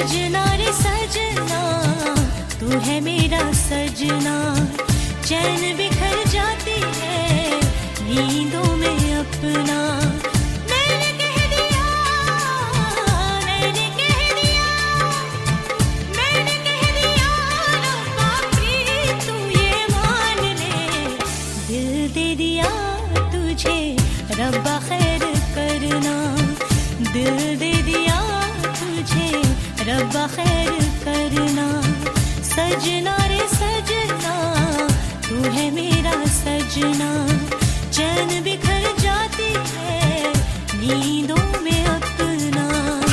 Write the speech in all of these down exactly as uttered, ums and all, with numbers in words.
सजना रे सजना तू है मेरा सजना, चैन बिखर जाती है नींदों में अपना। मैंने कह दिया, मैंने कह दिया, मैंने कह दिया रब्बा प्लीज तू ये मान ले, दिल दे दिया तुझे रब्बा खैर करना, दिल दे दिया तुझे रब्बा खैर करना। सजना रे सजना तू है मेरा सजना, चैन बिखर जाती है नींदों में अपना।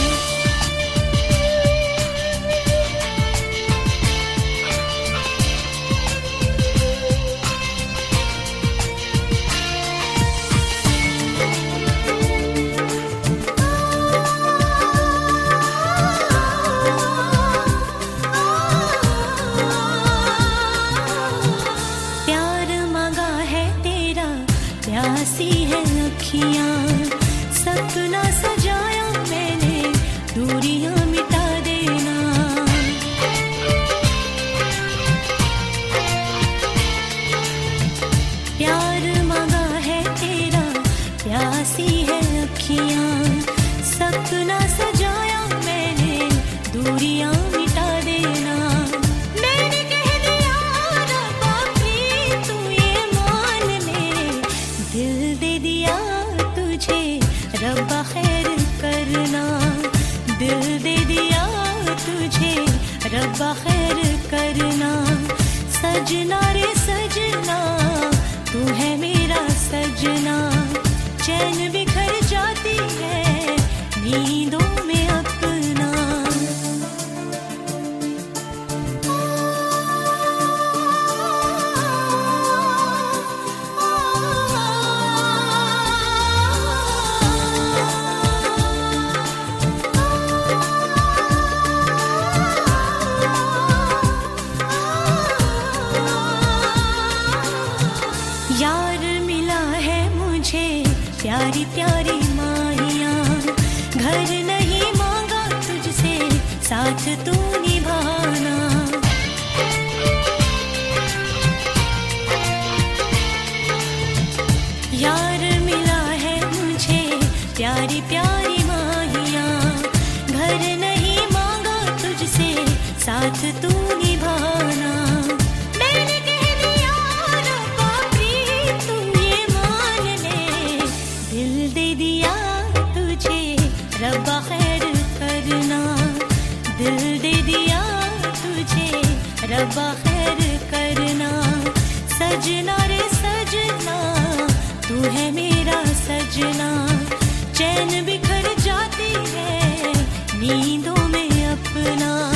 प्यासी है अखियाँ, सपना सजाया मैंने दूरियां मिटा देना। प्यार मांगा है तेरा, प्यासी है अखियाँ, सपना सजाया मैंने दूरियां मिटा देना। मैंने कह दिया रब्बा प्लीज तू ये मान ले, दिल दे दिया तुझे रब्बा खैर करना, दिल दे दिया तुझे रब्बा खैर करना। सजना रे सजना तू है मेरा सजना, चैन बिखर जाती है नींदों में अपना। यार मिला है मुझे प्यारी प्यारी माहियाँ, घर नहीं मांगा तुझसे साथ तू निभाना। यार मिला है मुझे प्यारी प्यारी माहियाँ, घर नहीं मांगा तुझसे साथ तू निभाना। मैंने कह दिया रब्बा प्लीज तू ये मान ले, दिल दे दिया तुझे रब्बा खैर करना, दिल दे दिया तुझे रब्बा खैर करना। सजना रे सजना तू है मेरा सजना, चैन बिखर जाती है नींदों में अपना।